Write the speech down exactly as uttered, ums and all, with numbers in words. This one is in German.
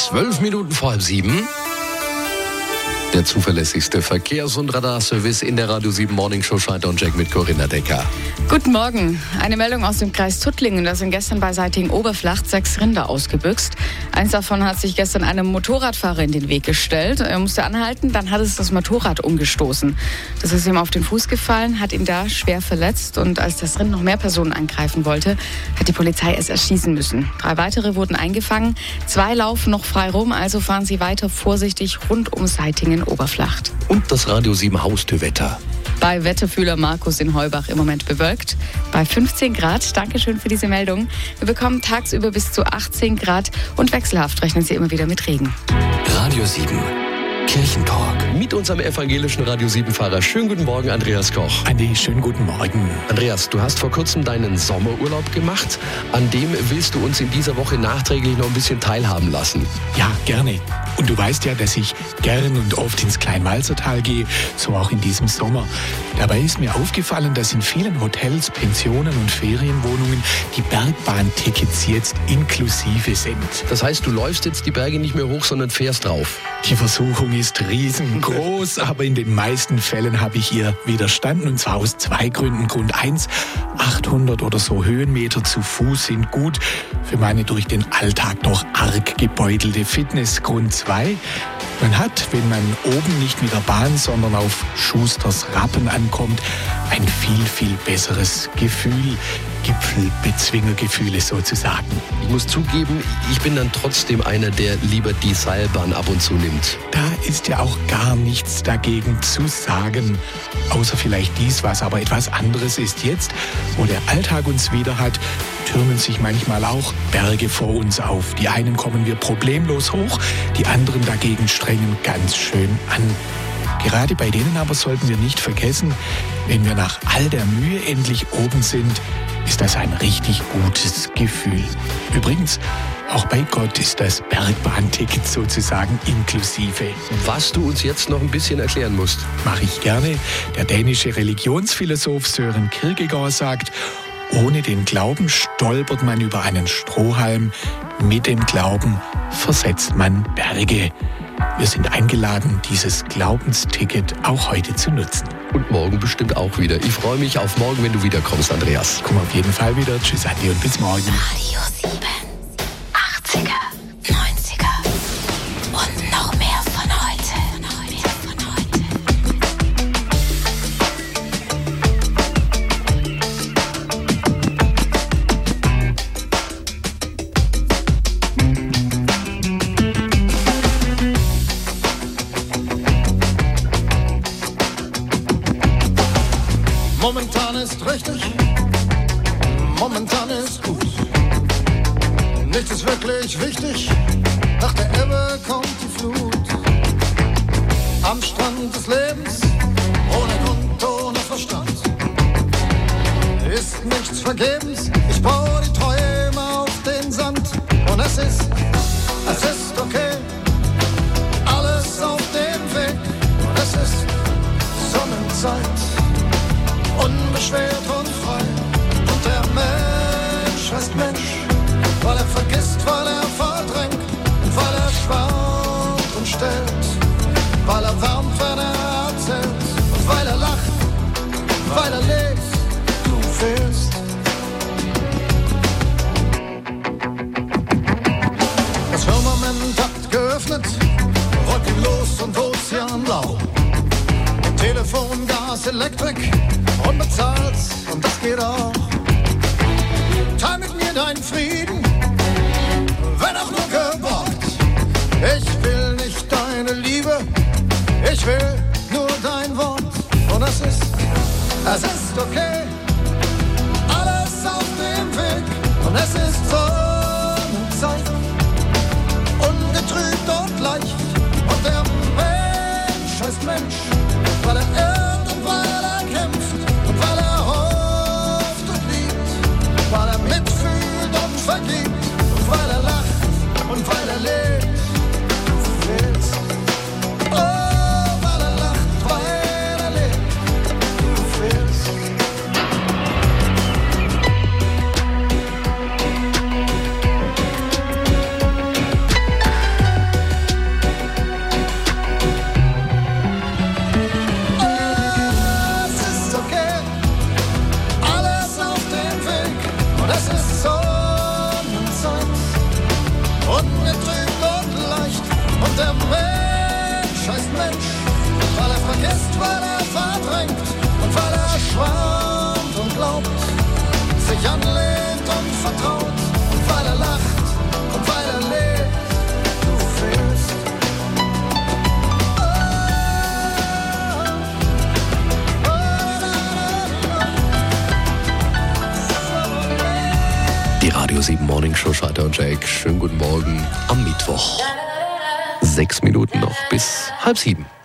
Zwölf Minuten vor halb sieben. Der zuverlässigste Verkehrs- und Radarservice in der Radio sieben Morning Show. Schneider und Jack mit Corinna Decker. Guten Morgen. Eine Meldung aus dem Kreis Tuttlingen. Da sind gestern bei Seiting-Oberflacht sechs Rinder ausgebüxt. Eins davon hat sich gestern einem Motorradfahrer in den Weg gestellt. Er musste anhalten, dann hat es das Motorrad umgestoßen. Das ist ihm auf den Fuß gefallen, hat ihn da schwer verletzt. Und als das Rind noch mehr Personen angreifen wollte, hat die Polizei es erschießen müssen. Drei weitere wurden eingefangen. Zwei laufen noch frei rum, also fahren Sie weiter vorsichtig rund um Seiting-Oberflacht. Und das Radio sieben Haustürwetter. Bei Wetterfühler Markus in Heubach im Moment bewölkt. Bei fünfzehn Grad. Dankeschön für diese Meldung. Wir bekommen tagsüber bis zu achtzehn Grad und wechselhaft rechnen Sie immer wieder mit Regen. Radio sieben Kirchentalk. Mit unserem evangelischen Radio sieben-Fahrer. Schönen guten Morgen, Andreas Koch. Andi, schönen guten Morgen. Andreas, du hast vor kurzem deinen Sommerurlaub gemacht. An dem willst du uns in dieser Woche nachträglich noch ein bisschen teilhaben lassen. Ja, gerne. Und du weißt ja, dass ich gern und oft ins Kleinwalsertal gehe, so auch in diesem Sommer. Dabei ist mir aufgefallen, dass in vielen Hotels, Pensionen und Ferienwohnungen die Bergbahntickets jetzt inklusive sind. Das heißt, du läufst jetzt die Berge nicht mehr hoch, sondern fährst drauf. Die Versuchung ist riesengroß, aber in den meisten Fällen habe ich ihr widerstanden, und zwar aus zwei Gründen. Grund eins, achthundert oder so Höhenmeter zu Fuß sind gut für meine durch den Alltag doch arg gebeutelte Fitness. Grund zwei, man hat, wenn man oben nicht mit der Bahn, sondern auf Schusters Rappen ankommt, ein viel, viel besseres Gefühl. Gipfelbezwingergefühle sozusagen. Ich muss zugeben, ich bin dann trotzdem einer, der lieber die Seilbahn ab und zu nimmt. Da ist ja auch gar nichts dagegen zu sagen, außer vielleicht dies, was aber etwas anderes ist. Jetzt, wo der Alltag uns wieder hat, türmen sich manchmal auch Berge vor uns auf. Die einen kommen wir problemlos hoch, die anderen dagegen strengen ganz schön an. Gerade bei denen aber sollten wir nicht vergessen, wenn wir nach all der Mühe endlich oben sind, ist das ein richtig gutes Gefühl. Übrigens, auch bei Gott ist das Bergbahnticket sozusagen inklusive. Was du uns jetzt noch ein bisschen erklären musst. Mache ich gerne. Der dänische Religionsphilosoph Søren Kierkegaard sagt, ohne den Glauben stolpert man über einen Strohhalm, mit dem Glauben versetzt man Berge. Wir sind eingeladen, dieses Glaubensticket auch heute zu nutzen. Und morgen bestimmt auch wieder. Ich freue mich auf morgen, wenn du wiederkommst, Andreas. Komm auf jeden Fall wieder. Tschüss, Andi, und bis morgen. Radio sieben. achtziger, neunziger und noch mehr von heute. Mehr von heute. Momentan ist richtig, momentan ist gut. Nichts ist wirklich wichtig, nach der Ebbe kommt die Flut. Am Strand des Lebens, ohne Grund, ohne Verstand, ist nichts vergebens. Ich baue die Träume auf den Sand. Und es ist, es ist okay, alles auf dem Weg. Und es ist Sonnenzeit, unbeschwert und frei. Und der Mensch heißt Mensch, weil er vergisst, weil er verdrängt, und weil er schwärmt und stellt, weil er wärmt, wenn er erzählt, und weil er lacht, weil er lebt, du fehlst. Das Firmament hat geöffnet, wolkenlos und ozeanblau. Telefon, Gas, Elektrik, unbezahlt, und das geht auch. Teil mit mir deinen Frieden, wenn auch nur geborgt. Ich will nicht deine Liebe, ich will nur dein Wort. Und es ist, es ist okay, alles auf dem Weg. Und es ist Sonnenzeit, ungetrübt und leicht. Und der Mensch heißt Mensch, weil er irrt und weil er kämpft und weil er hofft und liebt, weil er mitfühlt und vergibt und weil er lacht und weil er lebt. Du fehlst. Oh, weil er lacht, weil er lebt. Du fehlst. sich anlehnt und vertraut. Und weil er lacht und weil er lebt, du fehlst. Die Radio sieben Morning Show, Schalter und Jake. Schönen guten Morgen am Mittwoch. Sechs Minuten noch bis halb sieben.